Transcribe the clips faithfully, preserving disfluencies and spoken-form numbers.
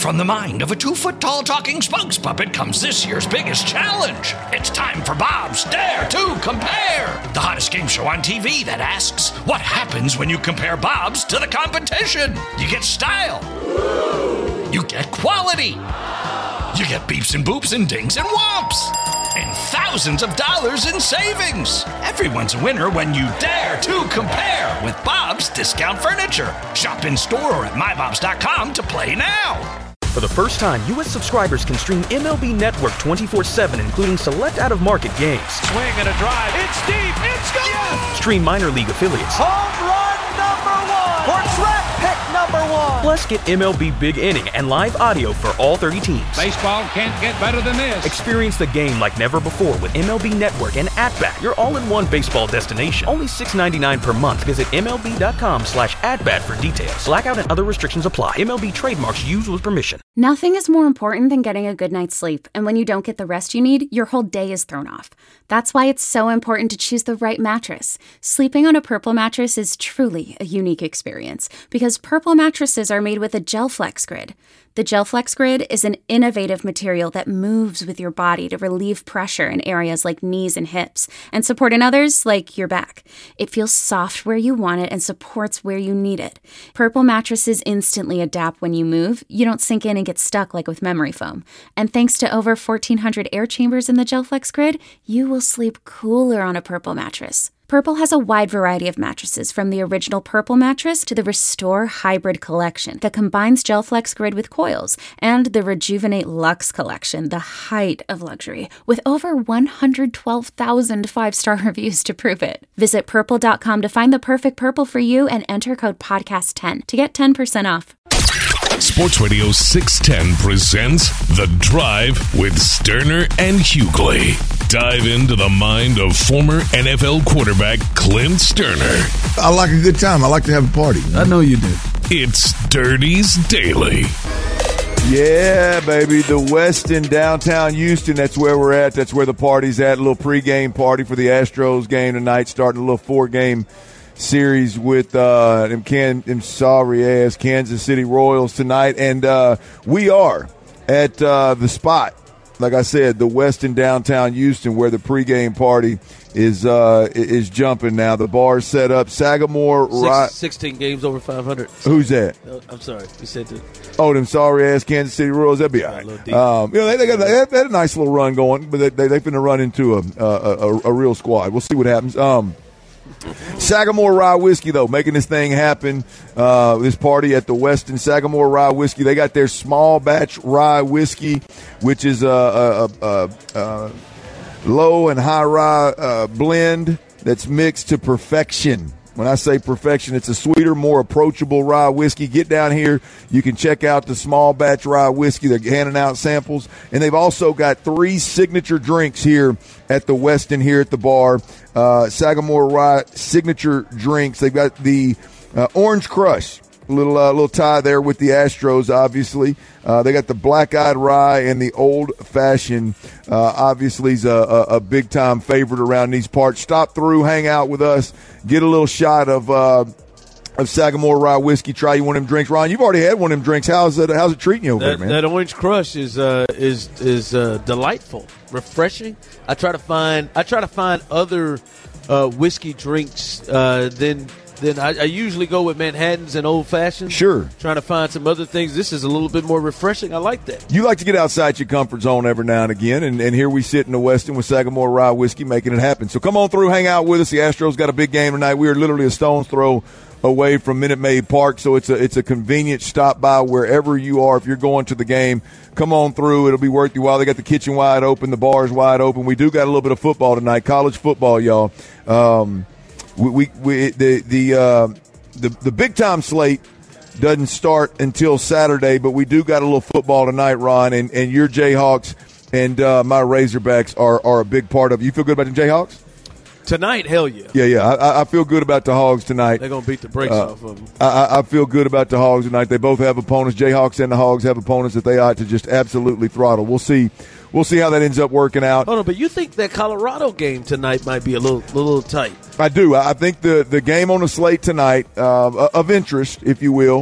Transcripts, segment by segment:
from the mind of a two-foot-tall talking spokes puppet comes this year's biggest challenge. It's time for Bob's Dare to Compare, the hottest game show on T V that asks, what happens when you compare Bobs to the competition? You get style. You get quality. You get beeps and boops and dings and whomps. And thousands of dollars in savings. Everyone's a winner when you dare to compare with Bob's Discount Furniture. Shop in store or at my bobs dot com to play now. For the first time, U S subscribers can stream M L B Network twenty-four seven, including select out-of-market games. Swing and a drive. It's deep. It's gone. Yes. Stream minor league affiliates. Home run number one. Or track pick number one. Plus, get M L B Big Inning and live audio for all thirty teams. Baseball can't get better than this. Experience the game like never before with M L B Network and At-Bat, your all-in-one baseball destination. Only six dollars and ninety-nine cents per month. Visit M L B dot com slash at-bat for details. Blackout and other restrictions apply. M L B trademarks used with permission. Nothing is more important than getting a good night's sleep, and when you don't get the rest you need, your whole day is thrown off. That's why it's so important to choose the right mattress. Sleeping on a Purple mattress is truly a unique experience because Purple mattresses are made with a GelFlex Grid. The GelFlex Grid is an innovative material that moves with your body to relieve pressure in areas like knees and hips and support in others like your back. It feels soft where you want it and supports where you need it. Purple mattresses instantly adapt when you move. You don't sink in and get stuck like with memory foam. And thanks to over fourteen hundred air chambers in the GelFlex Grid, you will sleep cooler on a Purple mattress. Purple has a wide variety of mattresses, from the original Purple mattress to the Restore Hybrid collection that combines GelFlex Grid with coils, and the Rejuvenate Luxe collection, the height of luxury, with over one hundred twelve thousand five-star reviews to prove it. Visit purple dot com to find the perfect Purple for you and enter code podcast ten to get ten percent off. Sports Radio six ten presents The Drive with Sterner and Hughley. Dive into the mind of former N F L quarterback Clint Sterner. I like a good time. I like to have a party. I know you do. It's Dirty's Daily. Yeah, baby. The Westin downtown Houston. That's where we're at. That's where the party's at. A little pregame party for the Astros game tonight, starting a little four-game series with uh, them, Can- them sorry ass Kansas City Royals tonight, and uh, we are at uh, the spot. Like I said, the Westin downtown Houston, where the pregame party is uh, is jumping now. The bar's set up. Sagamore, Six, right? sixteen games over five hundred. Who's that? Oh, I'm sorry, you said that. Oh, them sorry ass Kansas City Royals. That'd be all right. Um, you know, they, they, got, they, had, they had a nice little run going, but they they they're finna run into a, a a a real squad. We'll see what happens. Um. Sagamore Rye Whiskey, though, making this thing happen. Uh, this party at the Westin Sagamore Rye Whiskey. They got their small batch rye whiskey, which is a, a, a, a low and high rye uh, blend that's mixed to perfection. When I say perfection, it's a sweeter, more approachable rye whiskey. Get down here. You can check out the small batch rye whiskey. They're handing out samples. And they've also got three signature drinks here at the Westin here at the bar. Uh, Sagamore Rye signature drinks. They've got the uh, Orange Crush. A little, uh, little tie there with the Astros, obviously. Uh, they got the Black-Eyed Rye and the Old Fashioned. Uh, obviously, is a, a, a big-time favorite around these parts. Stop through, hang out with us, get a little shot of uh, of Sagamore Rye Whiskey. Try you one of them drinks. Ron, you've already had one of them drinks. How's it, how's it treating you over that, there, man? That Orange Crush is uh, is is uh, delightful, refreshing. I try to find I try to find other uh, whiskey drinks uh, than. Then I, I usually go with Manhattans and Old Fashions. Sure. Trying to find some other things. This is a little bit more refreshing. I like that. You like to get outside your comfort zone every now and again, and, and here we sit in the Westin with Sagamore Rye Whiskey making it happen. So come on through, hang out with us. The Astros got a big game tonight. We are literally a stone's throw away from Minute Maid Park, so it's a it's a convenient stop by wherever you are. If you're going to the game, come on through. It'll be worth your while. They got the kitchen wide open, the bar's wide open. We do got a little bit of football tonight, college football, y'all. Um, we, we, we the the uh, the the big time slate doesn't start until Saturday, but we do got a little football tonight, Ron, and, and your Jayhawks and uh, my Razorbacks are, are a big part of it. You feel good about the Jayhawks? Tonight, hell yeah. Yeah, yeah. I, I feel good about the Hogs tonight. They're going to beat the brakes uh, off of them. I, I feel good about the Hogs tonight. They both have opponents. Jayhawks and the Hogs have opponents that they ought to just absolutely throttle. We'll see. We'll see how that ends up working out. Hold on, but you think that Colorado game tonight might be a little, a little tight? I do. I think the, the game on the slate tonight uh, of interest, if you will,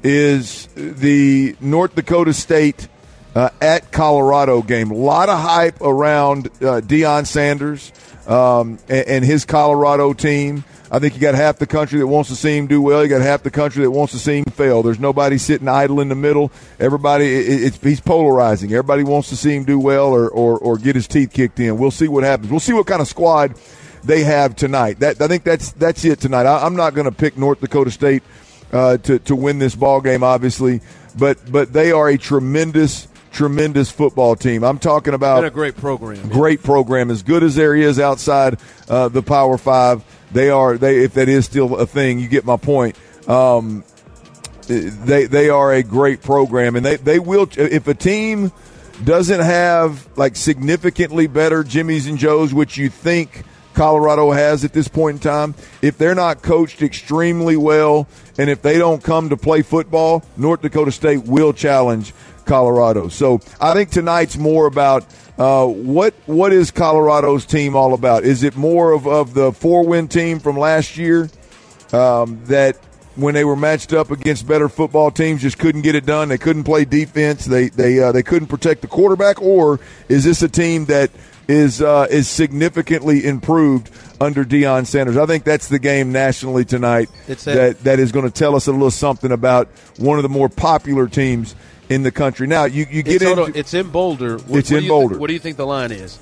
is the North Dakota State uh, at Colorado game. A lot of hype around uh, Deion Sanders um, and, and his Colorado team. I think you got half the country that wants to see him do well. You got half the country that wants to see him fail. There's nobody sitting idle in the middle. Everybody, it, it's, he's polarizing. Everybody wants to see him do well or, or, or get his teeth kicked in. We'll see what happens. We'll see what kind of squad they have tonight. That I think that's that's it tonight. I, I'm not going to pick North Dakota State uh, to to win this ball game, obviously, but but they are a tremendous. Tremendous football team. I'm talking about been a great program. Great yeah. program, as good as there is outside uh, the Power Five. They are they if that is still a thing. You get my point. Um, they they are a great program, and they they will. If a team doesn't have like significantly better Jimmys and Joes, which you think Colorado has at this point in time, if they're not coached extremely well, and if they don't come to play football, North Dakota State will challenge Colorado. So I think tonight's more about uh, what what is Colorado's team all about? Is it more of, of the four-win team from last year um, that when they were matched up against better football teams just couldn't get it done? They couldn't play defense. They they uh, they couldn't protect the quarterback. Or is this a team that is uh, is significantly improved under Deion Sanders? I think that's the game nationally tonight that that is going to tell us a little something about one of the more popular teams in the country. Now, you, you get it's, into... It's in Boulder. What, it's what in Boulder. Th- what do you think the line is?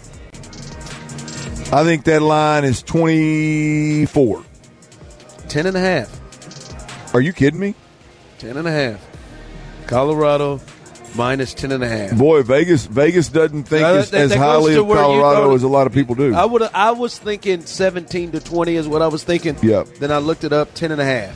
I think that line is twenty-four. Ten and a half. Are you kidding me? Ten and a half. Colorado minus ten and a half. Boy, Vegas Vegas doesn't think uh, as, that, as that highly of Colorado as a lot of people do. I would. I was thinking seventeen to twenty is what I was thinking. Yep. Then I looked it up, ten and a half.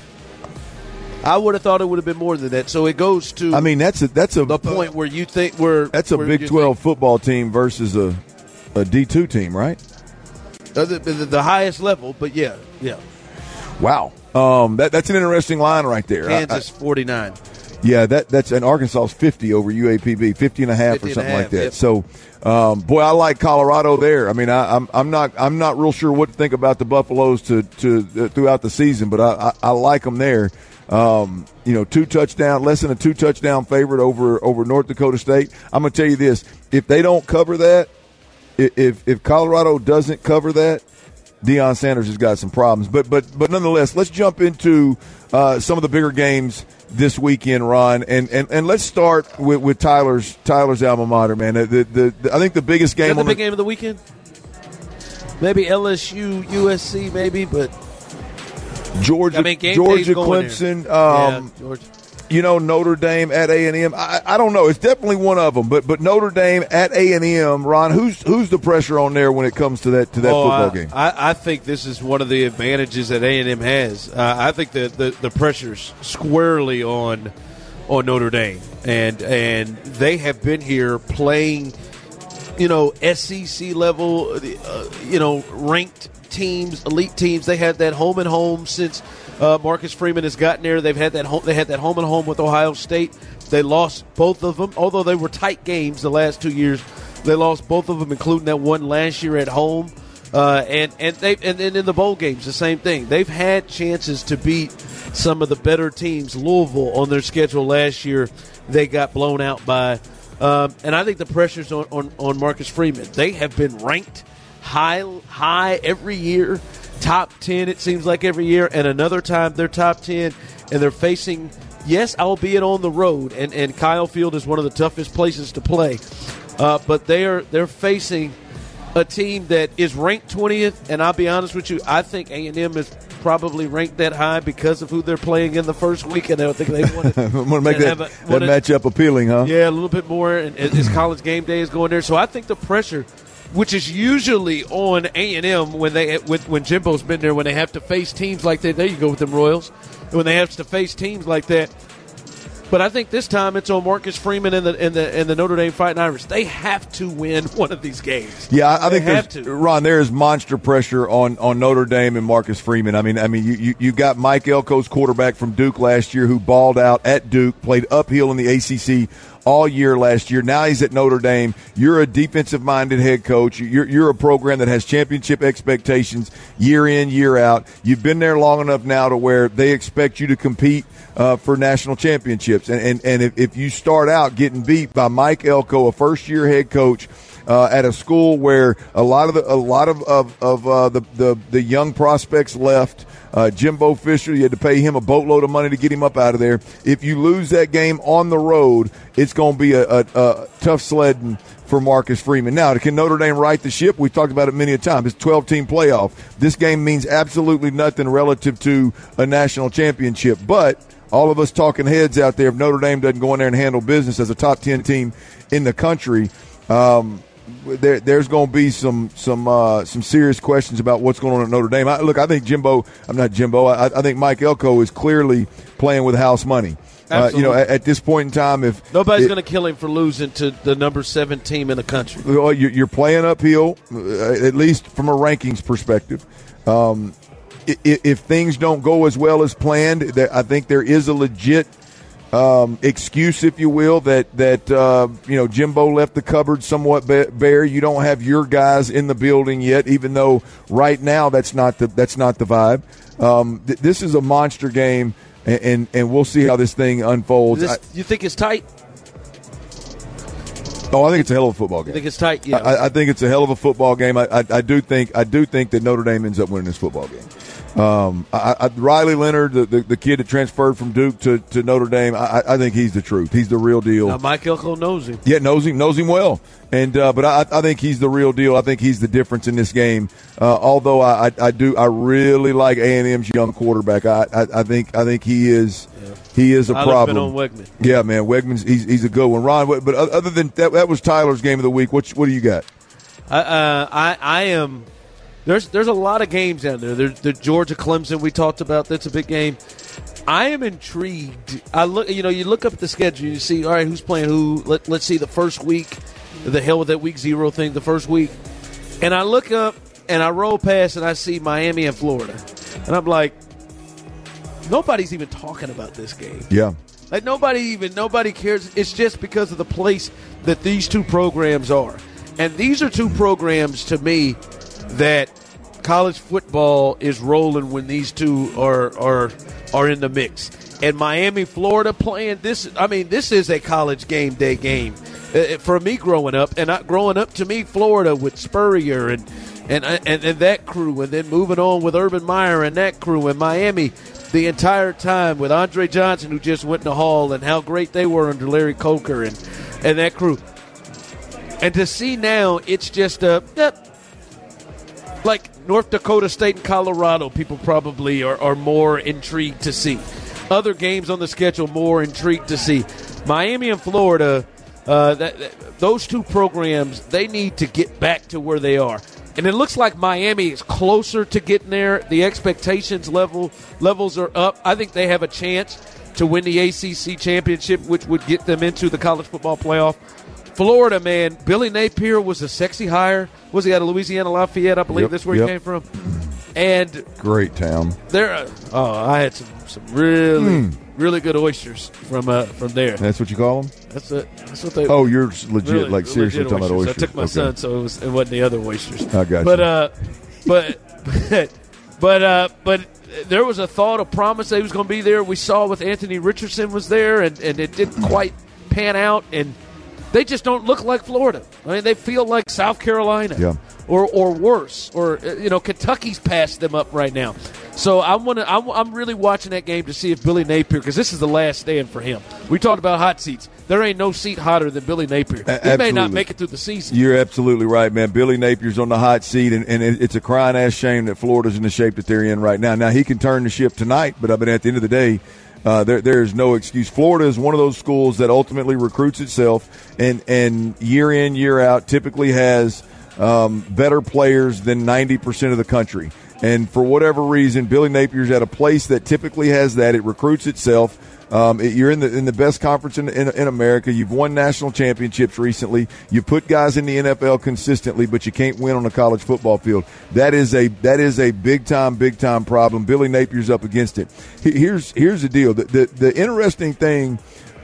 I would have thought it would have been more than that. So it goes to. I mean, that's a that's a the point where you think we're. That's a Big twelve think, football team versus a a D two team, right? Uh, the, the, the highest level, but yeah, yeah. Wow, um, that that's an interesting line right there. Kansas forty-nine. Yeah, that that's and Arkansas's fifty over U A P B, fifty and a half or something like that. Yep. So, um, boy, I like Colorado there. I mean, I, I'm I'm not I'm not real sure what to think about the Buffaloes to to uh, throughout the season, but I, I, I like them there. Um, you know, two touchdown, less than a two touchdown favorite over over North Dakota State. I'm going to tell you this: if they don't cover that, if if Colorado doesn't cover that, Deion Sanders has got some problems. But but but nonetheless, let's jump into uh, some of the bigger games this weekend, Ron, and, and, and let's start with, with Tyler's Tyler's alma mater, man. The, the, the I think the biggest game Is that on the big the, game of the weekend. Maybe L S U, U S C, maybe, but. Georgia, I mean, Georgia, Clemson, um, yeah, Georgia. You know, Notre Dame at A and M. I, I don't know. It's definitely one of them. But but Notre Dame at A and M, Ron, who's who's the pressure on there when it comes to that to that oh, football I, game? I, I think this is one of the advantages that A and M has. Uh, I think that the, the pressure's squarely on on Notre Dame, and and they have been here playing, you know, S E C level, uh, you know, ranked teams, elite teams. They had that home and home since uh, Marcus Freeman has gotten there. They've had that home, they had that home and home with Ohio State. They lost both of them, although they were tight games the last two years. They lost both of them, including that one last year at home. Uh, and and they and, and in the bowl games, the same thing. They've had chances to beat some of the better teams. Louisville on their schedule last year, they got blown out by. Um, and I think the pressure's on, on, on Marcus Freeman. They have been ranked high high every year, top ten it seems like every year, and another time they're top ten, and they're facing, yes, albeit on the road, and, and Kyle Field is one of the toughest places to play, uh, but they are they're facing a team that is ranked twentieth, and I'll be honest with you, I think A and M is probably ranked that high because of who they're playing in the first week, and I think they want to, want to make that, a, that wanna, matchup appealing, huh? Yeah, a little bit more, and as college game day is going there, so I think the pressure, which is usually on A and M when they when Jimbo's been there, when they have to face teams like that. There you go with them Royals. When they have to face teams like that. But I think this time it's on Marcus Freeman and the and the and the Notre Dame Fighting Irish. They have to win one of these games. Yeah, I, I they think have there's, to. Ron, there is monster pressure on, on Notre Dame and Marcus Freeman. I mean, I mean, you you, you got Mike Elko's quarterback from Duke last year who balled out at Duke, played uphill in the A C C all year last year. Now he's at Notre Dame. You're a defensive-minded head coach. You're, you're a program that has championship expectations year in, year out. You've been there long enough now to where they expect you to compete uh, for national championships. And, and, and if, if you start out getting beat by Mike Elko, a first-year head coach, Uh, at a school where a lot of the, a lot of of, of uh, the, the the young prospects left, uh, Jimbo Fisher, you had to pay him a boatload of money to get him up out of there. If you lose that game on the road, it's going to be a, a, a tough sledding for Marcus Freeman. Now, can Notre Dame right the ship? We've talked about it many a time. It's a twelve-team playoff. This game means absolutely nothing relative to a national championship. But all of us talking heads out there, if Notre Dame doesn't go in there and handle business as a top ten team in the country, um, There, there's going to be some some uh, some serious questions about what's going on at Notre Dame. I, look, I think Jimbo, I'm not Jimbo, I, I think Mike Elko is clearly playing with house money. Uh, you know, at, at this point in time, if nobody's going to kill him for losing to the number seven team in the country, well, you're, you're playing uphill, uh, at least from a rankings perspective. Um, if, if things don't go as well as planned, I think there is a legit Um, excuse, if you will, that that uh, you know Jimbo left the cupboard somewhat bare. You don't have your guys in the building yet, even though right now that's not the that's not the vibe. Um, th- this is a monster game, and, and and we'll see how this thing unfolds. This, I, you think it's tight? Oh, I think it's a hell of a football game. I think it's tight. Yeah, I, I think it's a hell of a football game. I, I, I do think I do think that Notre Dame ends up winning this football game. Um, I, I, Riley Leonard, the, the the kid that transferred from Duke to, to Notre Dame, I, I think he's the truth. He's the real deal. Now, Mike Elko knows him. Yeah, knows him, knows him well. And uh, but I, I think he's the real deal. I think he's the difference in this game. Uh, although I, I, I do, I really like A and M's young quarterback. I, I, I think I think he is yeah. he is a I problem. On Wegman. Yeah, man, Wegman's he's he's a good one. Ron, but other than that, that was Tyler's game of the week. What what do you got? Uh, uh, I I am. There's there's a lot of games down there. There's the Georgia Clemson we talked about. That's a big game. I am intrigued. I look, you know, you look up at the schedule. You see, all right, who's playing who? Let, let's see the first week. The hell with that week zero thing. The first week, and I look up and I roll past and I see Miami and Florida, and I'm like, nobody's even talking about this game. Yeah. Like nobody even nobody cares. It's just because of the place that these two programs are, and these are two programs to me that college football is rolling when these two are are are in the mix. And Miami, Florida playing this, I mean, this is a college game day game uh, for me growing up. And I, growing up, to me, Florida with Spurrier and and, and and that crew, and then moving on with Urban Meyer and that crew, and Miami the entire time with Andre Johnson, who just went in the Hall, and how great they were under Larry Coker and, and that crew. And to see now, it's just a yep, like North Dakota State and Colorado, people probably are, are more intrigued to see. Other games on the schedule, more intrigued to see. Miami and Florida, uh, that, that, those two programs, they need to get back to where they are. And it looks like Miami is closer to getting there. The expectations level levels are up. I think they have a chance to win the A C C championship, which would get them into the college football playoff. Florida, man, Billy Napier was a sexy hire. Was he out of Louisiana Lafayette? I believe yep, that's where yep. he came from. And great town. There, uh, oh, I had some, some really, mm. really good oysters from uh, from there. That's what you call them? That's a, that's what they. Oh, you're legit, really, like seriously legit talking oysters. about oysters. I took my okay. son, so it, was, it wasn't the other oysters. I got but, you. Uh, but but but uh, but there was a thought, a promise that he was going to be there. We saw with Anthony Richardson was there, and, and it didn't quite pan out, and they just don't look like Florida. I mean, they feel like South Carolina. Yeah. Or, or worse, or you know, Kentucky's passed them up right now. So I want to. I'm, I'm really watching that game to see if Billy Napier, because this is the last stand for him. We talked about hot seats. There ain't no seat hotter than Billy Napier. A- he absolutely. may not make it through the season. You're absolutely right, man. Billy Napier's on the hot seat, and, and it, it's a crying ass shame that Florida's in the shape that they're in right now. Now he can turn the ship tonight, but I mean, at the end of the day, Uh, there, there is no excuse. Florida is one of those schools that ultimately recruits itself, and, and year in, year out, typically has um, better players than ninety percent of the country. And for whatever reason, Billy Napier's at a place that typically has that. It recruits itself. Um, it, you're in the in the best conference in, in in America. You've won national championships recently. You put guys in the N F L consistently, but you can't win on a college football field. That is a that is a big time, big time problem. Billy Napier's up against it. Here's here's the deal. The the, the interesting thing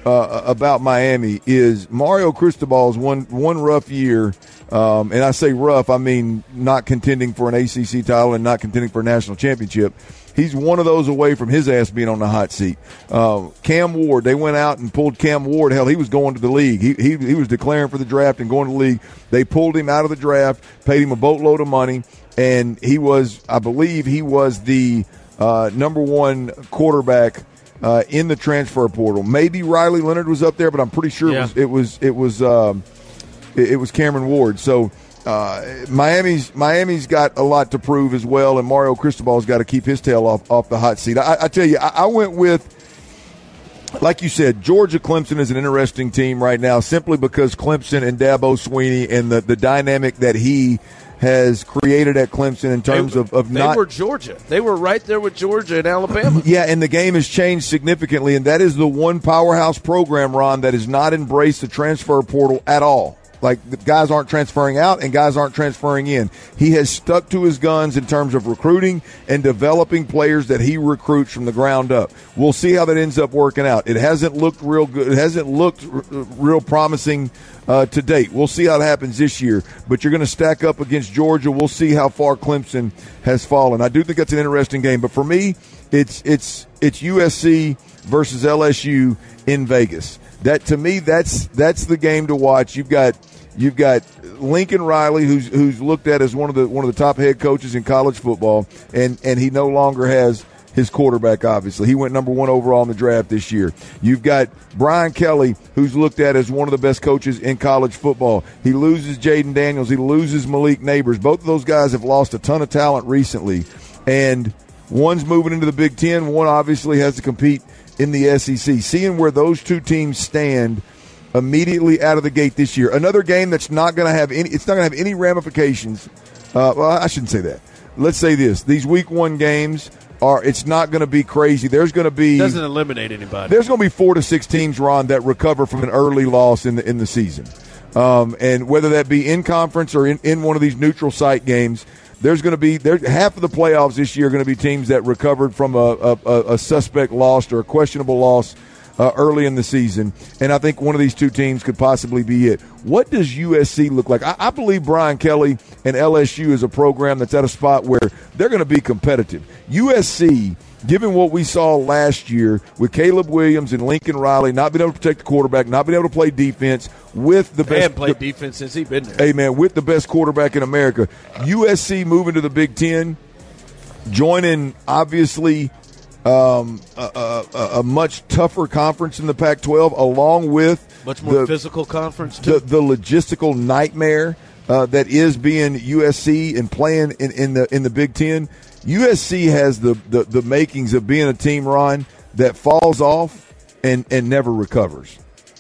uh, about Miami is Mario Cristobal's one one rough year, um, and I say rough, I mean not contending for an A C C title and not contending for a national championship. He's one of those away from his ass being on the hot seat. Uh, Cam Ward, they went out and pulled Cam Ward. Hell, he was going to the league. He, he he was declaring for the draft and going to the league. They pulled him out of the draft, paid him a boatload of money, and he was, I believe, he was the uh, number one quarterback uh, in the transfer portal. Maybe Riley Leonard was up there, but I'm pretty sure yeah. it was it was it was, um, it, it was Cameron Ward. So. Uh, Miami's Miami's got a lot to prove as well, and Mario Cristobal's got to keep his tail off, off the hot seat. I, I tell you, I, I went with, like you said, Georgia Clemson is an interesting team right now simply because Clemson and Dabo Swinney and the, the dynamic that he has created at Clemson in terms they, of, of they not – They were Georgia. They were right there with Georgia and Alabama. Yeah, and the game has changed significantly, and that is the one powerhouse program, Ron, that has not embraced the transfer portal at all. Like, the guys aren't transferring out and guys aren't transferring in. He has stuck to his guns in terms of recruiting and developing players that he recruits from the ground up. We'll see how that ends up working out. It hasn't looked real good. It hasn't looked r- real promising uh, to date. We'll see how it happens this year. But you're going to stack up against Georgia. We'll see how far Clemson has fallen. I do think that's an interesting game. But for me, it's it's it's U S C versus L S U in Vegas. That to me, that's that's the game to watch. You've got you've got Lincoln Riley, who's who's looked at as one of the one of the top head coaches in college football, and and he no longer has his quarterback. Obviously, he went number one overall in the draft this year. You've got Brian Kelly, who's looked at as one of the best coaches in college football. He loses Jaden Daniels. He loses Malik Neighbors. Both of those guys have lost a ton of talent recently, and one's moving into the Big Ten. One obviously has to compete in the S E C. Seeing where those two teams stand immediately out of the gate this year. Another game that's not going to have any, it's not going to have any ramifications. Uh, well, I shouldn't say that. Let's say this. These week one games are, it's not going to be crazy. There's going to be. Doesn't eliminate anybody. There's going to be four to six teams, Ron, that recover from an early loss in the, in the season. Um, and whether that be in conference or in, in one of these neutral site games, there's going to be there, half of the playoffs this year are going to be teams that recovered from a, a, a suspect loss or a questionable loss uh, early in the season, and I think one of these two teams could possibly be it. What does U S C look like? I, I believe Brian Kelly and L S U is a program that's at a spot where they're going to be competitive. U S C, given what we saw last year with Caleb Williams and Lincoln Riley not being able to protect the quarterback, not being able to play defense with the best. They haven't played the, defense since he's been there. Hey, man, with the best quarterback in America. U S C moving to the Big Ten, joining, obviously, um, a, a, a much tougher conference in the Pac twelve, along with much more the, physical conference, too. The, the logistical nightmare uh, that is being U S C and playing in, in the in the Big Ten. U S C has the, the, the makings of being a team, Ron, that falls off and, and never recovers.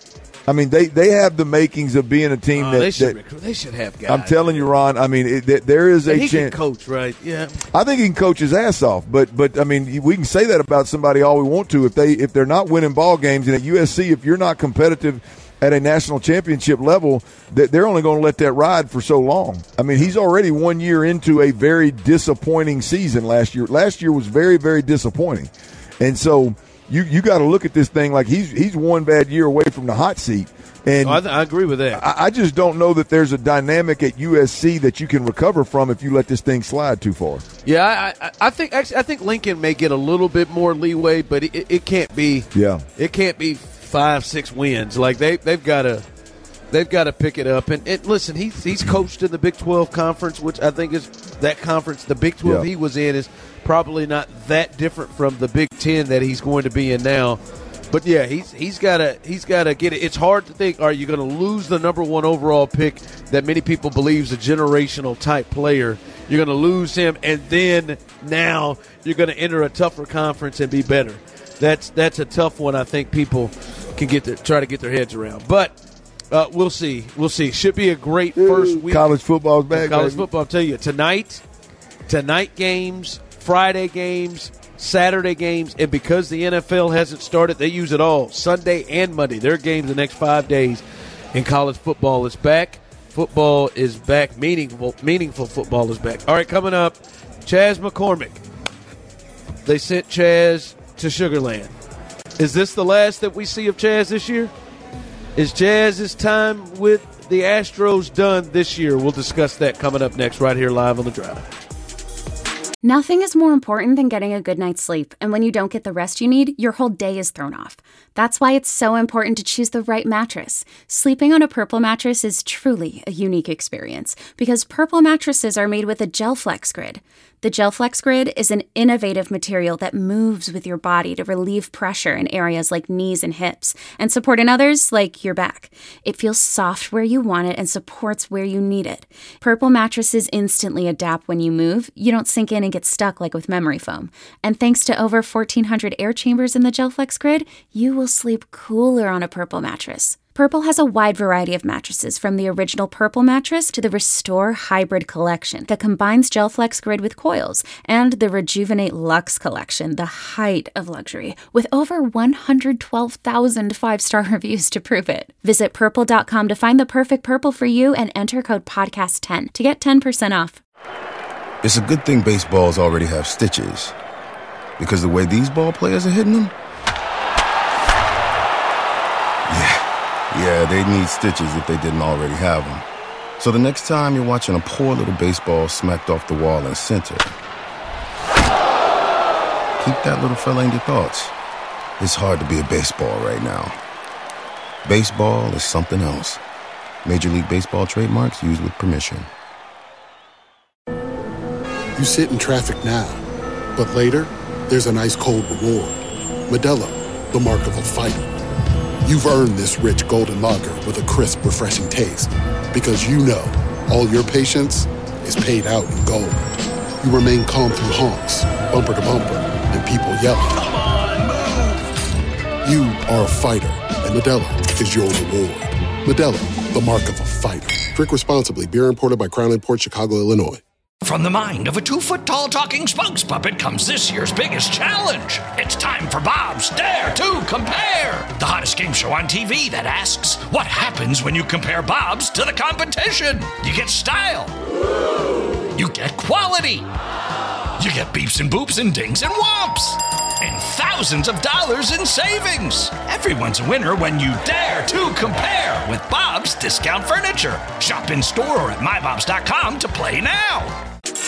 I mean, they, they have the makings of being a team uh, that, they should that they should have guys. I'm telling you, Ron. I mean, it, that there is a and he chance. Can coach, right? Yeah, I think he can coach his ass off. But but I mean, we can say that about somebody all we want to. If they if they're not winning ball games, and at U S C, if you're not competitive at a national championship level, that they're only going to let that ride for so long. I mean, he's already one year into a very disappointing season last year. Last year was very very disappointing, and so you you got to look at this thing like he's he's one bad year away from the hot seat. And oh, I, th- I agree with that. I, I just don't know that there's a dynamic at U S C that you can recover from if you let this thing slide too far. Yeah, I, I, I think actually I think Lincoln may get a little bit more leeway, but it, it can't be. Yeah, it can't be five, six wins. Like they they've got to they've got to pick it up. And, and listen, he's he's coached in the Big twelve conference, which I think is that conference. The Big twelve yeah. he was in is probably not that different from the Big Ten that he's going to be in now. But yeah, he's he's got to he's got to get it. It's hard to think, are you going to lose the number one overall pick that many people believe is a generational type player? You're going to lose him, and then now you're going to enter a tougher conference and be better. That's that's a tough one. I think people can get their, try to get their heads around, but uh, we'll see. We'll see. Should be a great first week. College football's back. College baby. football. I'll tell you tonight, tonight games, Friday games, Saturday games, and because the N F L hasn't started, they use it all. Sunday and Monday, their games the next five days, and college football is back. Football is back. Meaningful, meaningful football is back. All right, coming up, Chaz McCormick. They sent Chaz to Sugar Land, Is this the last that we see of Chaz this year? Is Chaz's time with the Astros done this year? We'll discuss that coming up next right here live on The Drive. Nothing is more important than getting a good night's sleep, and when you don't get the rest you need, your whole day is thrown off. That's why it's so important to choose the right mattress. Sleeping on a Purple mattress is truly a unique experience, because Purple mattresses are made with a GelFlex Grid. The GelFlex Grid is an innovative material that moves with your body to relieve pressure in areas like knees and hips, and support in others like your back. It feels soft where you want it and supports where you need it. Purple mattresses instantly adapt when you move. You don't sink in and get stuck like with memory foam. And thanks to over fourteen hundred air chambers in the GelFlex Grid, you will sleep cooler on a Purple mattress. Purple has a wide variety of mattresses, from the original Purple mattress to the Restore Hybrid collection that combines GelFlex Grid with coils, and the Rejuvenate Luxe collection, the height of luxury, with over one hundred twelve thousand five-star reviews to prove it. Visit purple dot com to find the perfect Purple for you and enter code podcast ten to get ten percent off. It's a good thing baseballs already have stitches, because the way these ball players are hitting them, yeah, they'd need stitches if they didn't already have them. So the next time you're watching a poor little baseball smacked off the wall in center, keep that little fella in your thoughts. It's hard to be a baseball right now. Baseball is something else. Major League Baseball trademarks used with permission. You sit in traffic now, but later, there's an ice-cold reward. Modelo, the mark of a fighter. You've earned this rich golden lager with a crisp, refreshing taste. Because you know, all your patience is paid out in gold. You remain calm through honks, bumper to bumper, and people yelling. Come on, move! You are a fighter, and Modelo is your reward. Modelo, the mark of a fighter. Drink responsibly. Beer imported by Crown Imports, Chicago, Illinois. From the mind of a two-foot-tall talking spokes puppet comes this year's biggest challenge. It's time for Bob's Dare to Compare, the hottest game show on T V that asks, what happens when you compare Bob's to the competition? You get style. You get quality. You get beeps and boops and dings and whomps. And thousands of dollars in savings. Everyone's a winner when you dare to compare with Bob's Discount Furniture. Shop in store or at my bobs dot com to play now.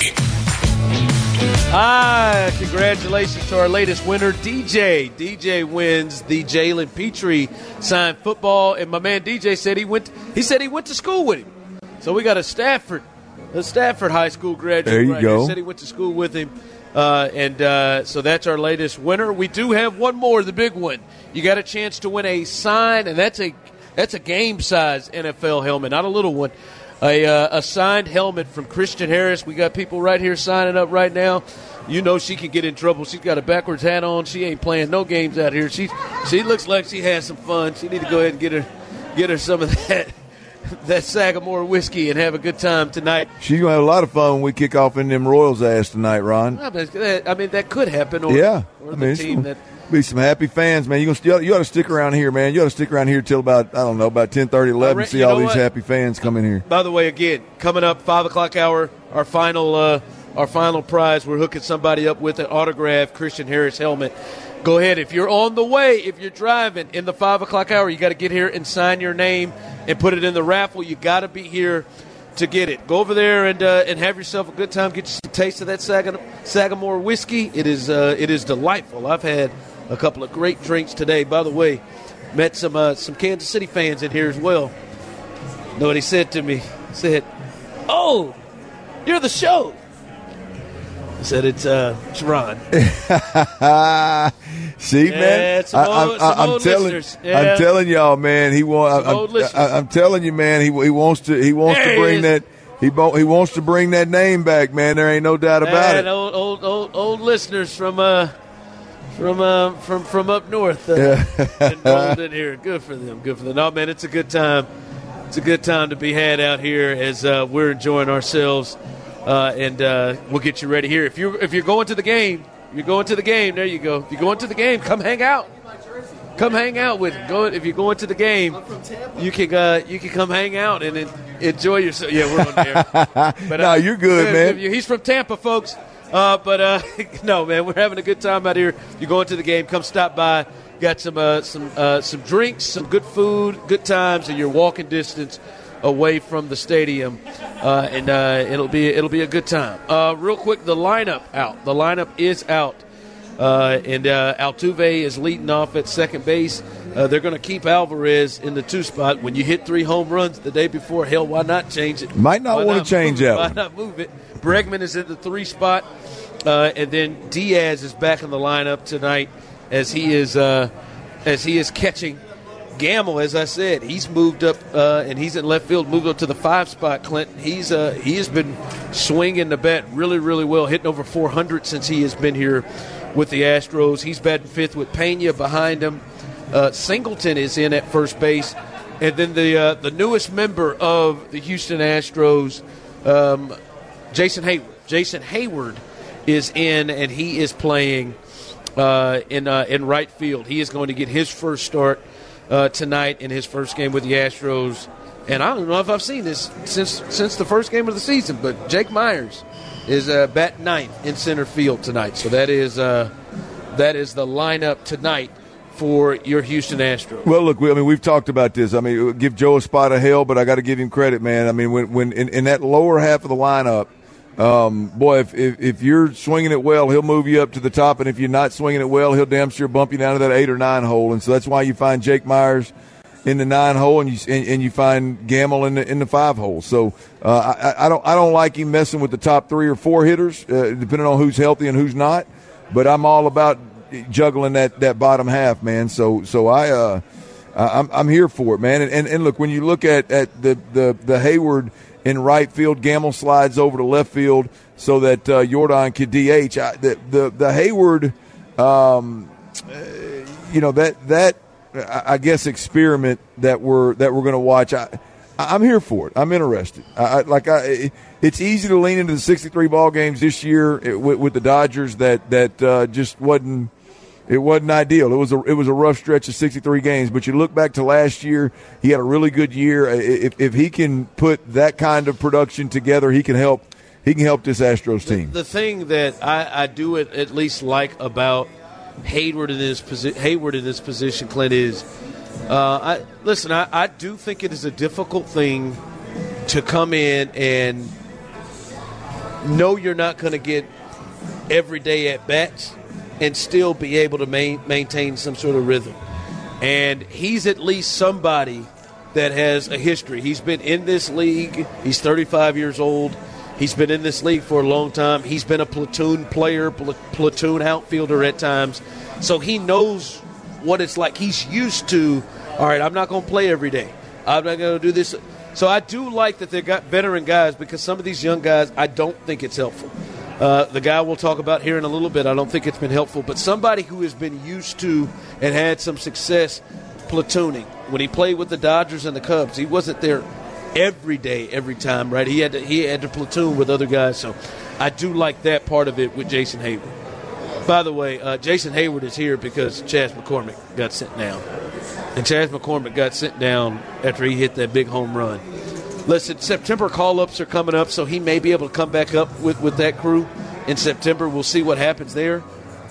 Hi, congratulations to our latest winner, D J. D J wins the Jalen Petrie signed football, and my man D J said he went. He said he went to school with him. So we got a Stafford, a Stafford High School graduate. There you right go. He said he went to school with him, uh, and uh, so that's our latest winner. We do have one more, the big one. You got a chance to win a signed, and that's a that's a game size N F L helmet, not a little one. A, uh, a signed helmet from Christian Harris. We got people right here signing up right now. You know she can get in trouble. She's got a backwards hat on. She ain't playing no games out here. She she looks like she has some fun. She need to go ahead and get her get her some of that that Sagamore whiskey and have a good time tonight. She's going to have a lot of fun when we kick off in them Royals ass tonight, Ron. I mean, that, I mean, that could happen. Or, yeah. or I the mean, team that be some happy fans, man. You're gonna, you ought to stick around here, man. You ought to stick around here till about, I don't know, about ten thirty, eleven, right, see you all know these what? happy fans come in here. By the way, again, coming up, five o'clock hour, our final uh, our final prize, we're hooking somebody up with an autographed Christian Harris helmet. Go ahead. If you're on the way, if you're driving in the five o'clock hour, you got to get here and sign your name and put it in the raffle. You got to be here to get it. Go over there and uh, and have yourself a good time. Get you a taste of that Sag- Sagamore whiskey. It is uh, it is delightful. I've had a couple of great drinks today. By the way, met some uh, some Kansas City fans in here as well. You know what he said to me? He said, "Oh, you're the show." I said, it's, uh, it's Ron. See, yeah, man, some I, old, I, I, some I'm old telling, listeners. Yeah. I'm telling y'all, man. He want. Some old I'm, listeners. I, I'm telling you, man. He he wants to. He wants There to he bring is. that. He bo- he wants to bring that name back, man. There ain't no doubt about and it. Old, old, old, old listeners from uh, from uh, from from up north uh, Yeah. enrolled in here. Good for them. Good for them. No, man, it's a good time. It's a good time to be had out here as uh, we're enjoying ourselves, uh, and uh, we'll get you ready here. If you if you're going to the game, you're going to the game. There you go. If you're going to the game, come hang out. Come hang out with him. Go if you're going to the game. You can uh, you can come hang out and en- enjoy yourself. Yeah, we're on there. But, No, you're good, man. He's from Tampa, folks. Uh, but uh, no, man, we're having a good time out here. You're going to the game. Come stop by. got some uh, some uh, some drinks, some good food, good times, and you're walking distance away from the stadium, uh, and uh, it'll be it'll be a good time. Uh, real quick, the lineup out. The lineup is out, uh, and uh, Altuve is leading off at second base. Uh, they're going to keep Alvarez in the two spot. When you hit three home runs the day before, hell, why not change it? Might not want to change that. Why not move it? Bregman is in the three spot, uh, and then Diaz is back in the lineup tonight as he is uh, as he is catching. Gamble, as I said, he's moved up uh, and he's in left field, moved up to the five spot. Clinton, he's uh, he has been swinging the bat really, really well, hitting over four hundred since he has been here with the Astros. He's batting fifth with Pena behind him. Uh, Singleton is in at first base, and then the uh, the newest member of the Houston Astros, um, Jason Hayward. Jason Hayward is in, and he is playing uh, in uh, in right field. He is going to get his first start Uh, tonight in his first game with the Astros. And I don't know if I've seen this since since the first game of the season, but Jake Myers is uh, batting ninth in center field tonight. So that is uh, that is the lineup tonight for your Houston Astros. Well, look, we, I mean, we've talked about this. I mean, give Joe Espada hell, but I got to give him credit, man. I mean, when when in, in that lower half of the lineup, Um, boy, if, if if you're swinging it well, he'll move you up to the top, and if you're not swinging it well, he'll damn sure bump you down to that eight or nine hole. And so that's why you find Jake Myers in the nine hole, and you and, and you find Gamble in the in the five hole. So uh, I, I don't I don't like him messing with the top three or four hitters, uh, depending on who's healthy and who's not. But I'm all about juggling that, that bottom half, man. So so I uh I'm I'm here for it, man. And and, and look, when you look at, at the, the the Hayward in right field, Gamble slides over to left field so that uh, Jordan could D H. I, the, the the Hayward, um, uh, you know that that I guess experiment that we're that we're going to watch. I, I'm here for it. I'm interested. I, I, like I, it's easy to lean into the sixty-three ball games this year with, with the Dodgers that that uh, just wasn't. It wasn't ideal. It was a it was a rough stretch of sixty-three games. But you look back to last year, he had a really good year. If if he can put that kind of production together, he can help. He can help this Astros team. The, the thing that I, I do at, at least like about Hayward in his posi- Hayward in this position, Clint, is uh, I listen. I, I do think it is a difficult thing to come in and know you're not going to get every day at bats and still be able to main, maintain some sort of rhythm. And he's at least somebody that has a history. He's been in this league. He's thirty-five years old. He's been in this league for a long time. He's been a platoon player, pl- platoon outfielder at times. So he knows what it's like. He's used to, all right, I'm not going to play every day. I'm not going to do this. So I do like that they've got veteran guys, because some of these young guys, I don't think it's helpful. Uh, the guy we'll talk about here in a little bit, I don't think it's been helpful. But somebody who has been used to and had some success platooning. When he played with the Dodgers and the Cubs, he wasn't there every day, every time, right? He had to, he had to platoon with other guys. So I do like that part of it with Jason Hayward. By the way, uh, Jason Hayward is here because Chas McCormick got sent down. And Chas McCormick got sent down after he hit that big home run. Listen, September call-ups are coming up, so he may be able to come back up with, with that crew in September. We'll see what happens there.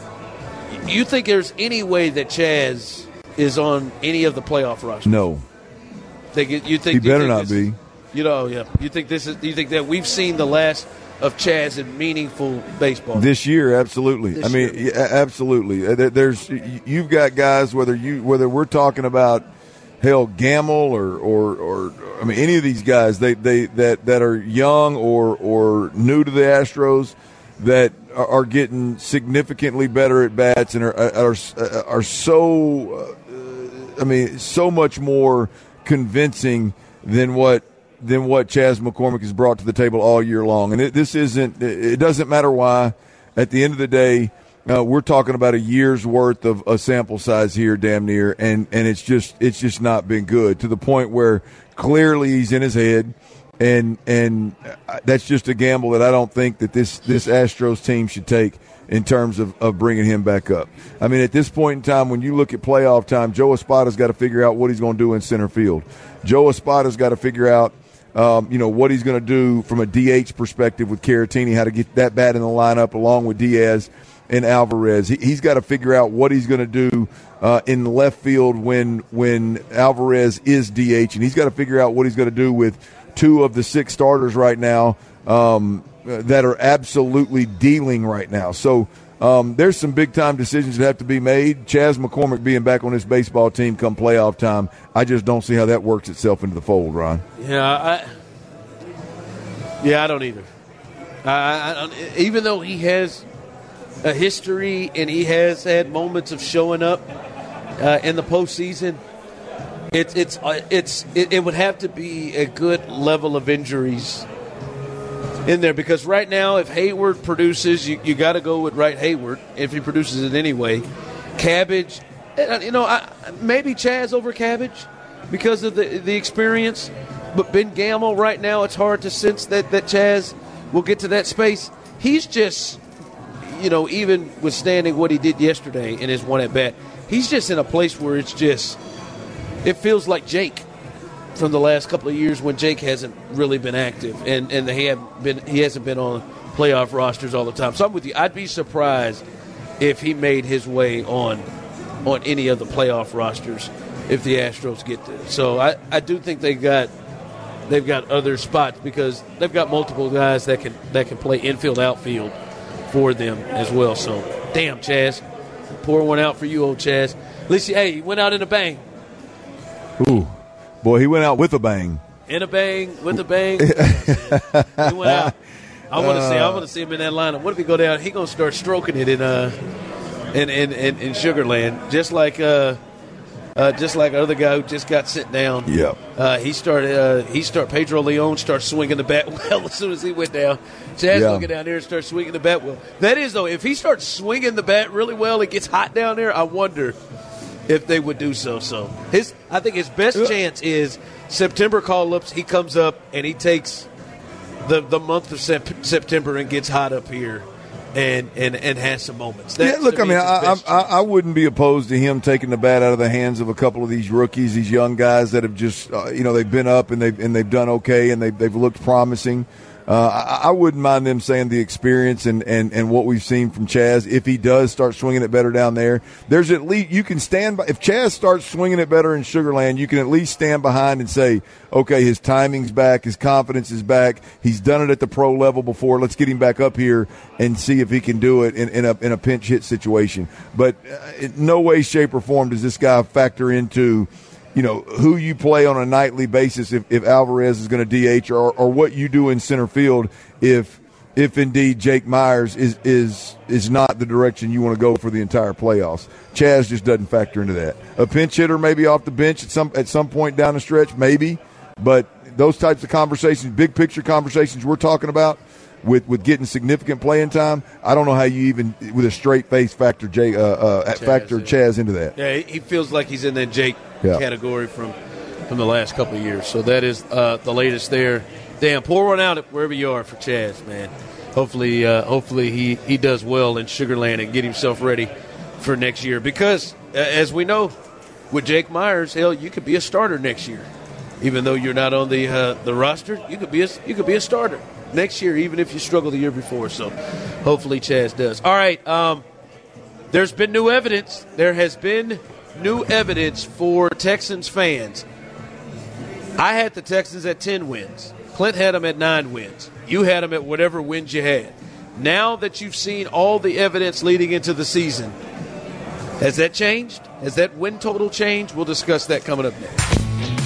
You think there's any way that Chas is on any of the playoff rosters? No. Think, you think he better you think not this, be. You know, yeah. You think this is? You think that we've seen the last of Chas in meaningful baseball this year? Absolutely. This I mean, year. yeah, absolutely. There's you've got guys, whether you whether we're talking about hell Gamble or or or I mean any of these guys they, they that that are young or or new to the Astros that are, are getting significantly better at bats and are are are so uh, I mean so much more convincing than what than what Chas McCormick has brought to the table all year long. And it, this isn't it doesn't matter why. At the end of the day, Uh, we're talking about a year's worth of a sample size here, damn near, and, and it's just it's just not been good to the point where clearly he's in his head, and and that's just a gamble that I don't think that this this Astros team should take in terms of, of bringing him back up. I mean, at this point in time, when you look at playoff time, Joe Espada's got to figure out what he's going to do in center field. Joe Espada's got to figure out, um, you know, what he's going to do from a D H perspective with Caratini, how to get that bat in the lineup along with Diaz. in Alvarez. He, he's got to figure out what he's going to do uh, in left field when when Alvarez is D H, and he's got to figure out what he's going to do with two of the six starters right now um, that are absolutely dealing right now. So um, there's some big-time decisions that have to be made. Chas McCormick being back on this baseball team come playoff time, I just don't see how that works itself into the fold, Ron. Yeah, I, yeah, I don't either. I, I don't, even though he has a history and he has had moments of showing up uh, in the postseason, it's it's uh, it's it, it would have to be a good level of injuries in there, because right now, if Hayward produces, you, you got to go with Wright Hayward if he produces it anyway. Cabbage, you know, I, maybe Chas over Cabbage because of the the experience, but Ben Gamel right now, it's hard to sense that that Chas will get to that space. He's just, you know, even withstanding what he did yesterday in his one at bat, he's just in a place where it's just, it feels like Jake from the last couple of years when Jake hasn't really been active and, and he have been he hasn't been on playoff rosters all the time. So I'm with you. I'd be surprised if he made his way on on any of the playoff rosters if the Astros get there. So I, I do think they got they've got other spots because they've got multiple guys that can that can play infield, outfield for them as well. So damn, Chas, pour one out for you, old Chas. At least, hey, he went out in a bang. Ooh. Boy, he went out with a bang. In a bang, with a bang. He went out. I want to see. I want to see him in that lineup. What if he go down? He gonna start stroking it in uh, in in in, in Sugarland, just like uh, uh, just like other guy who just got sent down. Yeah. Uh, he started. Uh, he start. Pedro Leon starts swinging the bat well as soon as he went down. Chas yeah. will get down there and start swinging the bat well. That is though, if he starts swinging the bat really well, it gets hot down there. I wonder if they would do so. So his, I think his best chance is September call-ups. He comes up and he takes the the month of sep- September and gets hot up here and and, and has some moments. That, yeah, look, I mean, I, I, I wouldn't be opposed to him taking the bat out of the hands of a couple of these rookies, these young guys that have just, uh, you know, they've been up and they've and they've done okay and they've they've looked promising. Uh, I, I wouldn't mind them saying the experience and, and, and what we've seen from Chas. If he does start swinging it better down there, there's at least you can stand by. If Chas starts swinging it better in Sugarland, you can at least stand behind and say, okay, his timing's back, his confidence is back. He's done it at the pro level before. Let's get him back up here and see if he can do it in, in a in a pinch hit situation. But in no way, shape, or form does this guy factor into, you know, who you play on a nightly basis if, if Alvarez is going to D H or, or what you do in center field if if indeed Jake Myers is is is not the direction you want to go for the entire playoffs. Chas just doesn't factor into that. A pinch hitter maybe off the bench at some at some point down the stretch, maybe. But those types of conversations, big picture conversations we're talking about with, with getting significant playing time, I don't know how you even with a straight face factor Jay, uh, uh, Chas, factor yeah. Chas into that. Yeah, he feels like he's in that Jake yeah. category from from the last couple of years. So that is uh, the latest there. Damn, pour one out wherever you are for Chas, man. Hopefully, uh, hopefully he, he does well in Sugarland and get himself ready for next year. Because uh, as we know, with Jake Myers, hell, you could be a starter next year, even though you're not on the uh, the roster. You could be a, you could be a starter next year, even if you struggled the year before. So hopefully Chas does. All right, um, there's been new evidence. There has been new evidence for Texans fans. I had the Texans at ten wins. Clint had them at nine wins. You had them at whatever wins you had. Now that you've seen all the evidence leading into the season, has that changed? Has that win total changed? We'll discuss that coming up next.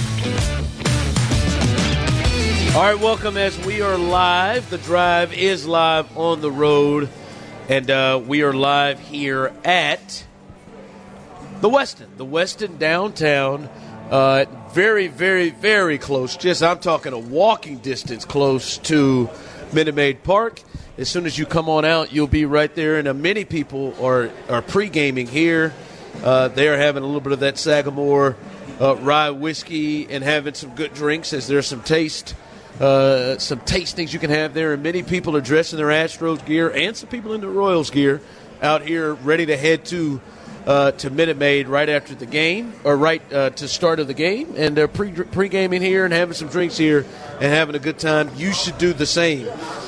All right, welcome as we are live. The Drive is live on the road, and uh, we are live here at the Westin. The Westin downtown, uh, very, very, very close. Just, I'm talking a walking distance close to Minute Maid Park. As soon as you come on out, you'll be right there, and uh, many people are, are pre-gaming here. Uh, they are having a little bit of that Sagamore uh, rye whiskey and having some good drinks as there's some taste Uh, some tastings you can have there, and many people are dressed in their Astros gear, and some people in their Royals gear out here ready to head to uh, to Minute Maid right after the game, or right uh, to start of the game, and they're pre pre-gaming here and having some drinks here and having a good time. You should do the same.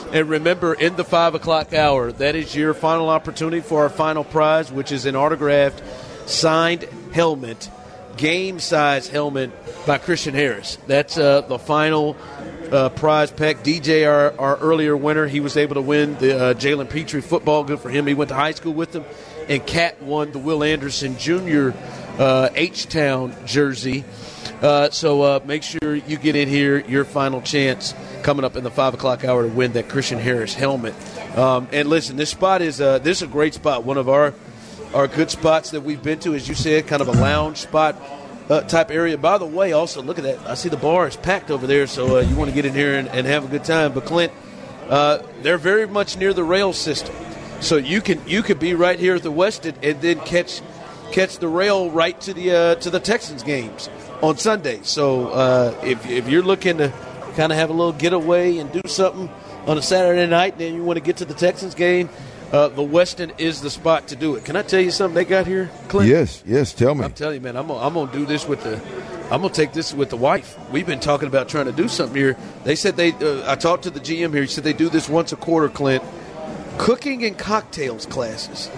And remember, in the five o'clock hour, that is your final opportunity for our final prize, which is an autographed, signed helmet, game-size helmet by Christian Harris. That's uh, the final uh, prize pack. D J, our, our earlier winner, he was able to win the uh, Jalen Petrie football. Good for him. He went to high school with him. And Kat won the Will Anderson Junior uh, H-Town jersey. Uh, so uh, make sure you get in here, your final chance coming up in the five o'clock hour to win that Christian Harris helmet. Um, and listen, this spot is uh, this is a great spot. One of our our good spots that we've been to, as you said, kind of a lounge spot uh, type area. By the way, also look at that. I see the bar is packed over there, so uh, you want to get in here and, and have a good time. But Clint, uh, they're very much near the rail system, so you can you could be right here at the Westin and then catch catch the rail right to the uh, to the Texans games on Sunday. So uh, if if you're looking to kind of have a little getaway and do something on a Saturday night, then you want to get to the Texans game, uh, the Westin is the spot to do it. Can I tell you something they got here, Clint? Yes, yes, tell me. I'm telling you, man, I'm gonna, I'm gonna do this with the, I'm gonna take this with the wife. We've been talking about trying to do something here. They said they, uh, I talked to the G M here. He said they do this once a quarter, Clint. Cooking and cocktails classes.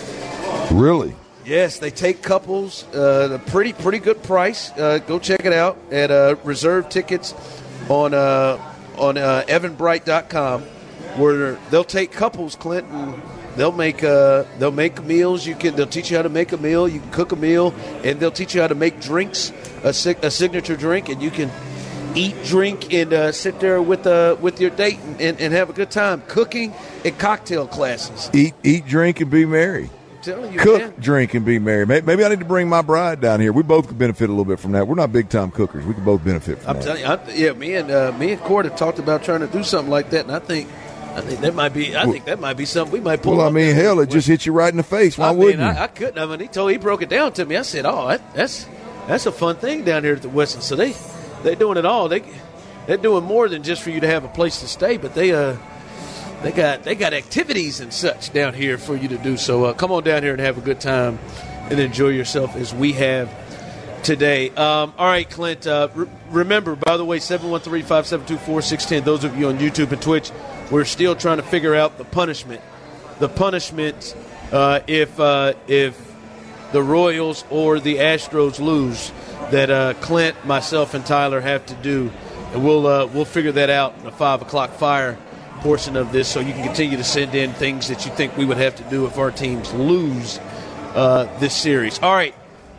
Really? Yes, they take couples. Uh, a pretty pretty good price. Uh, go check it out at uh, reserve tickets on uh, on uh, evan bright dot com, where they'll take couples, Clint, and they'll make uh, they'll make meals. You can they'll teach you how to make a meal. You can cook a meal, and they'll teach you how to make drinks, a, sig- a signature drink, and you can eat, drink, and uh, sit there with uh, with your date and, and, and have a good time. Cooking and cocktail classes. Eat, eat, drink, and be merry. You, Cook, man. drink, and be merry. Maybe I need to bring my bride down here. We both could benefit a little bit from that. We're not big-time cookers. We could both benefit from I'm that. telling you, I'm, yeah, me and uh, me and Court have talked about trying to do something like that, and I think, I think that might be, I think that might be something we might pull. Well, I mean, hell, it with. just hit you right in the face. Why I wouldn't mean, you? I, I couldn't. I mean, he told, he broke it down to me. I said, "Oh, that, that's that's a fun thing down here at the Westin." So they they're doing it all. They they're doing more than just for you to have a place to stay, but they uh. They got they got activities and such down here for you to do. So uh, come on down here and have a good time and enjoy yourself as we have today. Um, all right, Clint, uh, re- remember, by the way, seven one three, five seven two, four six one zero, those of you on YouTube and Twitch, we're still trying to figure out the punishment. The punishment uh, if uh, if the Royals or the Astros lose that uh, Clint, myself, and Tyler have to do. And we'll, uh, we'll figure that out in the five o'clock fire portion of this, so you can continue to send in things that you think we would have to do if our teams lose uh, this series. All right,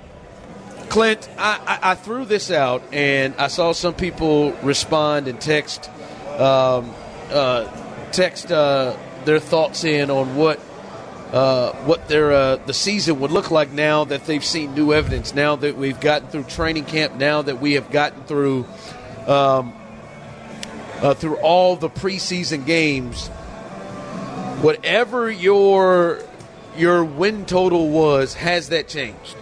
Clint, I, I, I threw this out, and I saw some people respond and text um, uh, text uh, their thoughts in on what uh, what their uh, the season would look like now that they've seen new evidence, now that we've gotten through training camp, now that we have gotten through um, Uh, through all the preseason games. Whatever your your win total was, has that changed?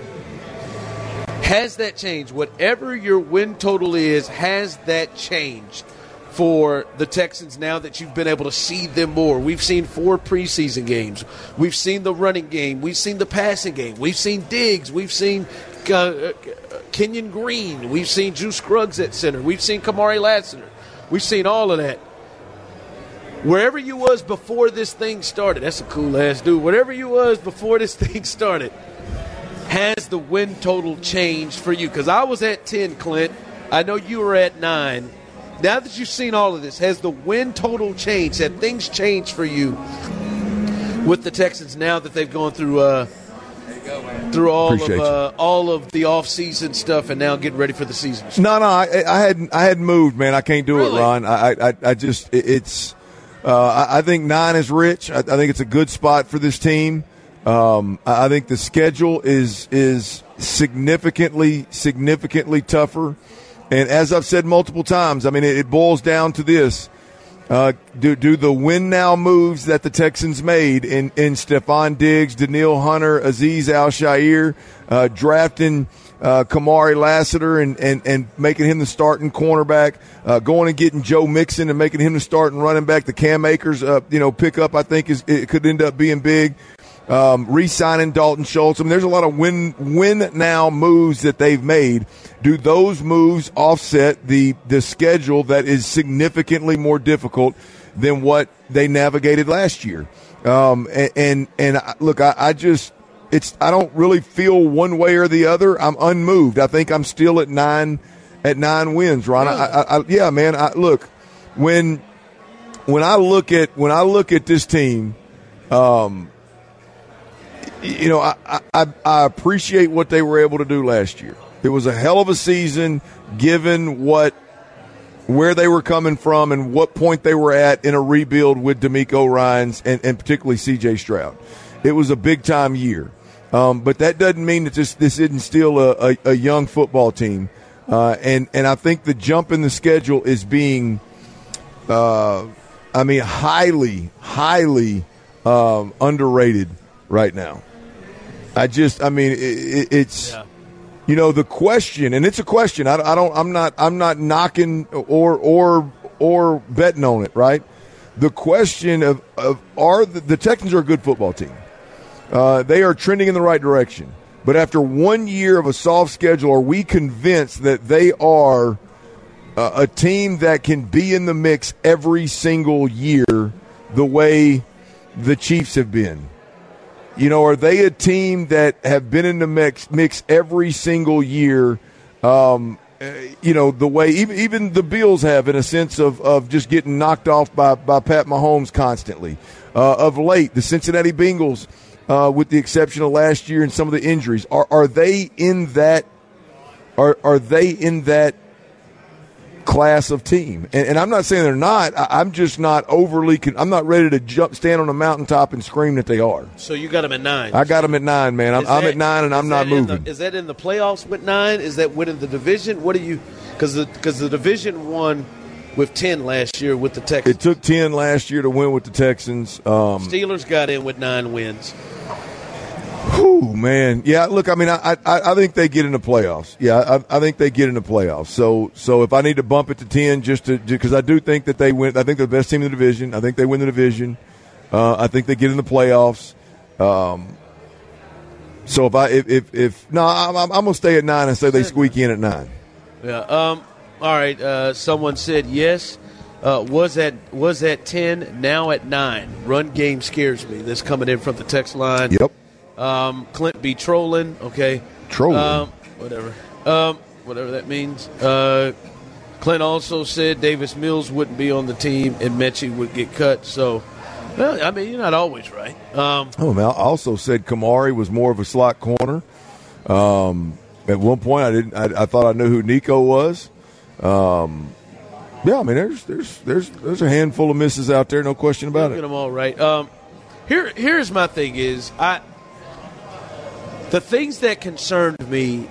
Has that changed? Whatever your win total is, has that changed for the Texans now that you've been able to see them more? We've seen four preseason games. We've seen the running game. We've seen the passing game. We've seen Diggs. We've seen uh, Kenyon Green. We've seen Juice Scruggs at center. We've seen Kamari Lassiter. We've seen all of that. Wherever you was before this thing started, that's a cool-ass dude. Whatever you was before this thing started, has the win total changed for you? Because I was at ten, Clint. I know you were at nine. Now that you've seen all of this, has the win total changed? Have things changed for you with the Texans now that they've gone through uh, through all Appreciate of uh, all of the off-season stuff and now getting ready for the season? No, no, I, I hadn't. I hadn't moved, man. I can't do Really? it, Ron. I, I, I just, it, it's. Uh, I, I think nine is rich. I, I think it's a good spot for this team. Um, I, I think the schedule is is significantly, significantly tougher. And as I've said multiple times, I mean, it, it boils down to this. Uh, do do the win now moves that the Texans made in, in Stephon Diggs, Danielle Hunter, Azeez Al-Shaair, uh, drafting uh, Kamari Lassiter and, and, and making him the starting cornerback, uh, going and getting Joe Mixon and making him the starting running back. The Cam Akers, uh, you know, pickup I think is it could end up being big. Um, re-signing Dalton Schultz. I mean, there's a lot of win win now moves that they've made. Do those moves offset the the schedule that is significantly more difficult? than what they navigated last year. Um, and, and, and look, I, I just, it's, I don't really feel one way or the other. I'm unmoved. I think I'm still at nine, at nine wins, Ron. I, I, I, yeah, man. I, look, when, when I look at, when I look at this team, um, you know, I, I, I appreciate what they were able to do last year. It was a hell of a season given what, where they were coming from and what point they were at in a rebuild with D'Amico Ryans and, and particularly C J Stroud. It was a big-time year. Um, but that doesn't mean that this, this isn't still a, a, a young football team. Uh, and, and I think the jump in the schedule is being, uh, I mean, highly, highly um, underrated right now. I just, I mean, it, it, it's, yeah. you know, the question, and it's a question. I, I don't, I'm not, I'm not knocking or or or betting on it, right? The question of, of are the, the Texans are a good football team. Uh, they are trending in the right direction. But after one year of a soft schedule, are we convinced that they are uh, a team that can be in the mix every single year the way the Chiefs have been? You know, are they a team that have been in the mix, mix every single year, um, you know, the way even, even the Bills have in a sense of, of just getting knocked off by, by Pat Mahomes constantly. Uh, of late, the Cincinnati Bengals, uh, with the exception of last year and some of the injuries, are are they in that are are they in that class of team? And, and I'm not saying they're not. I, I'm just not overly con- – I'm not ready to jump, stand on a mountaintop and scream that they are. So you got them at nine. I got them at nine, man. I'm, that, I'm at nine, and I'm not moving. The, is that in the playoffs with nine? Is that winning the division? What do you – because the, because the division won with ten last year with the Texans. It took ten last year to win with the Texans. Um, Steelers got in with nine wins. Whew, man. Yeah, look, I mean, I, I I think they get in the playoffs. Yeah, I, I think they get in the playoffs. So so if I need to bump it to ten just to – because I do think that they win – I think they're the best team in the division. I think they win the division. Uh, I think they get in the playoffs. Um, so if I if, – if, if no, I'm, I'm going to stay at nine and say they squeak in at nine. Yeah. Um. All right. Uh, someone said yes. Uh, was at was at ten, now at nine. Run game scares me. This coming in from the text line. Yep. Um, Clint be trolling, okay. Trolling. Um, whatever. Um, whatever that means. Uh, Clint also said Davis Mills wouldn't be on the team and Mechie would get cut. So, well, I mean, you're not always right. Um, oh, man. I also said Kamari was more of a slot corner. Um, at one point, I didn't. I, I thought I knew who Nico was. Um, yeah, I mean, there's there's there's there's a handful of misses out there, no question about it. Get them all right. Um, here here's my thing is I. The things that concerned me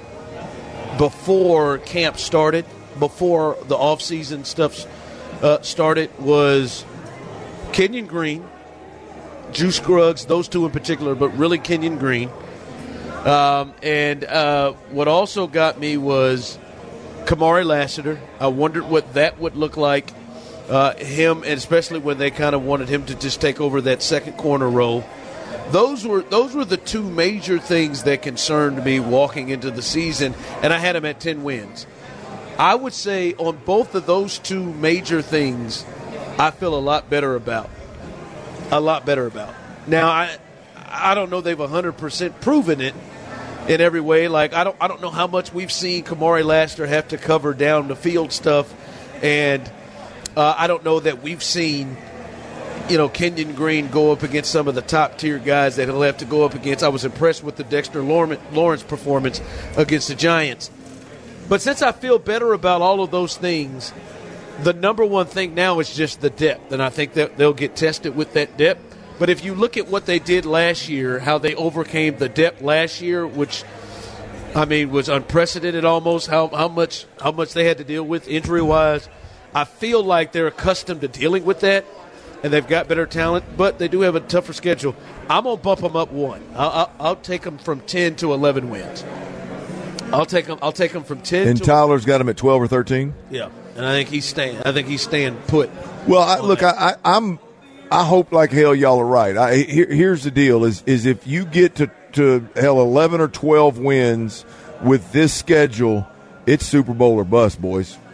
before camp started, before the off-season stuff uh, started, was Kenyon Green, Juice Scruggs, those two in particular, but really Kenyon Green. Um, and uh, what also got me was Kamari Lassiter. I wondered what that would look like, uh, him, and especially when they kind of wanted him to just take over that second corner role. Those were those were the two major things that concerned me walking into the season, and I had them at ten wins. I would say on both of those two major things, I feel a lot better about. A lot better about. Now, I I don't know they've one hundred percent proven it in every way. Like, I don't I don't know how much we've seen Kamari Lassiter have to cover down the field stuff, and uh, I don't know that we've seen – you know, Kenyon Green go up against some of the top-tier guys that he'll have to go up against. I was impressed with the Dexter Lawrence performance against the Giants. But since I feel better about all of those things, the number one thing now is just the depth, and I think that they'll get tested with that depth. But if you look at what they did last year, how they overcame the depth last year, which, I mean, was unprecedented almost, how, how much how much they had to deal with injury-wise, I feel like they're accustomed to dealing with that. And they've got better talent, but they do have a tougher schedule. I'm going to bump them up one. I'll, I'll, I'll take them from ten to eleven wins. I'll take them. I'll take them from ten. And to Tyler's got them at twelve or thirteen. Yeah, and I think he's staying. I think he's staying put. Well, I, look, I, I, I'm. I hope like hell y'all are right. I, here, here's the deal: is is if you get to to hell eleven or twelve wins with this schedule, it's Super Bowl or bust, boys.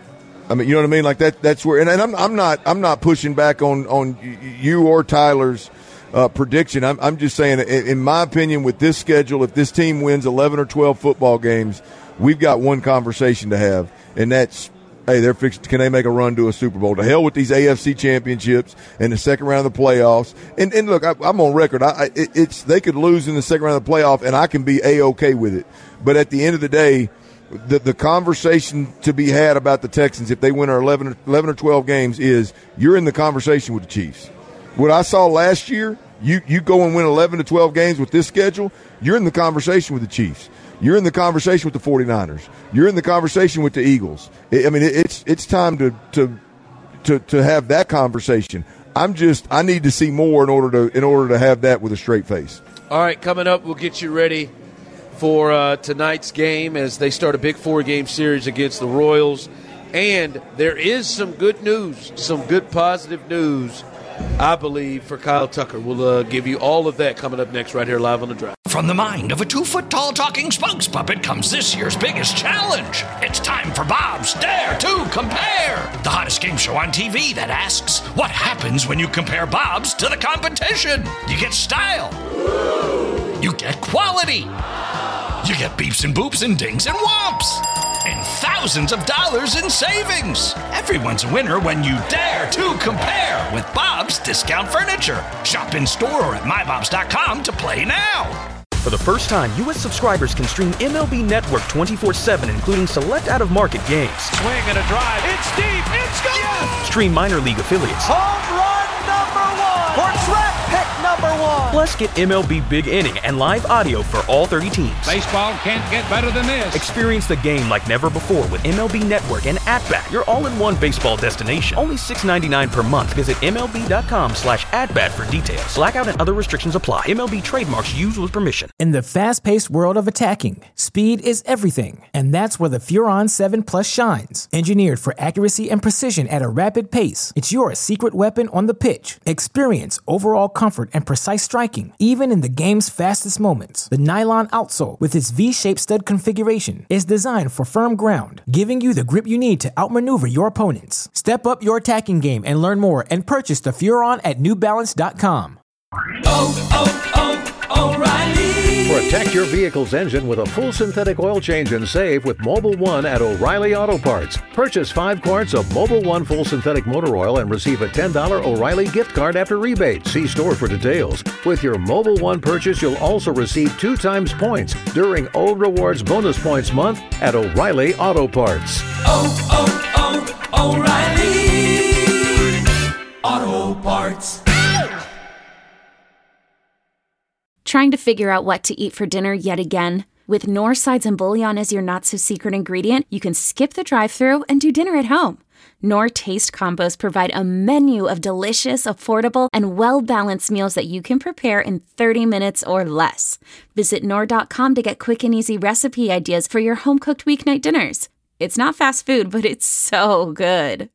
I mean, you know what I mean? Like that. That's where. And, and I'm I'm not I'm not pushing back on on you or Tyler's uh, prediction. I'm I'm just saying, in, in my opinion, with this schedule, if this team wins eleven or twelve football games, we've got one conversation to have, and that's, hey, they're fixed. Can they make a run to a Super Bowl? To hell with these A F C championships and the second round of the playoffs. And and look, I, I'm on record. I, I it, it's they could lose in the second round of the playoff, and I can be A-okay with it. But at the end of the day, the the conversation to be had about the Texans if they win our eleven, eleven or twelve games is you're in the conversation with the Chiefs. What I saw last year, you you go and win eleven to twelve games with this schedule, you're in the conversation with the Chiefs. You're in the conversation with the 49ers. You're in the conversation with the Eagles. I mean, it's it's time to to to to have that conversation. I'm just I need to see more in order to in order to have that with a straight face. All right, coming up, we'll get you ready for uh, tonight's game as they start a big four-game series against the Royals. And there is some good news, some good positive news, I believe, for Kyle Tucker. We'll uh, give you all of that coming up next right here live on The Drive. From the mind of a two-foot-tall talking spokes puppet comes this year's biggest challenge. It's time for Bob's Dare to Compare, the hottest game show on T V that asks, what happens when you compare Bob's to the competition? You get style. You get quality. You get beeps and boops and dings and whomps. And thousands of dollars in savings. Everyone's a winner when you dare to compare with Bob's Discount Furniture. Shop in store or at my bobs dot com to play now. For the first time, U S subscribers can stream M L B Network twenty-four seven, including select out-of-market games. Swing and a drive. It's deep. It's gone. Yes! Stream minor league affiliates. Home run number one. Or track pick number one. Plus, get M L B Big Inning and live audio for all thirty teams. Baseball can't get better than this. Experience the game like never before with M L B Network and At-Bat, your all-in-one baseball destination. Only six dollars and ninety-nine cents per month. Visit M L B dot com slash at-bat for details. Blackout and other restrictions apply. M L B trademarks used with permission. In the fast-paced world of attacking, speed is everything, and that's where the Furon seven Plus shines. Engineered for accuracy and precision at a rapid pace, it's your secret weapon on the pitch. Experience overall comfort and precise striking, even in the game's fastest moments. The nylon outsole, with its V-shaped stud configuration, is designed for firm ground, giving you the grip you need to outmaneuver your opponents. Step up your attacking game and learn more and purchase the Furon at new balance dot com. Oh, oh, oh, O'Reilly! Protect your vehicle's engine with a full synthetic oil change and save with Mobil one at O'Reilly Auto Parts. Purchase five quarts of Mobil one full synthetic motor oil and receive a ten dollars O'Reilly gift card after rebate. See store for details. With your Mobil one purchase, you'll also receive two times points during O Rewards Bonus Points Month at O'Reilly Auto Parts. Oh, oh, oh, O'Reilly Auto Parts. Trying to figure out what to eat for dinner yet again? With Knorr sides and bouillon as your not-so-secret ingredient, you can skip the drive-thru and do dinner at home. Knorr Taste Combos provide a menu of delicious, affordable, and well-balanced meals that you can prepare in thirty minutes or less. Visit Knorr dot com to get quick and easy recipe ideas for your home-cooked weeknight dinners. It's not fast food, but it's so good.